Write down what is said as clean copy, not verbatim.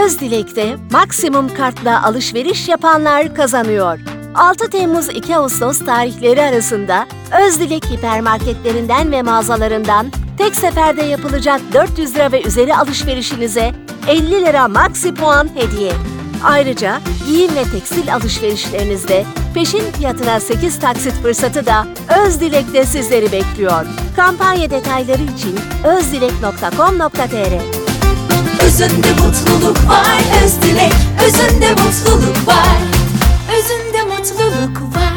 Özdilek'te maksimum kartla alışveriş yapanlar kazanıyor. 6 Temmuz-2 Ağustos tarihleri arasında Özdilek hipermarketlerinden ve mağazalarından tek seferde yapılacak 400 lira ve üzeri alışverişinize 50 lira maksi puan hediye. Ayrıca giyim ve tekstil alışverişlerinizde peşin fiyatına 8 taksit fırsatı da Özdilek'te sizleri bekliyor. Kampanya detayları için özdilek.com.tr. Özünde mutluluk var Özdilek, özünde mutluluk var. Özünde mutluluk var.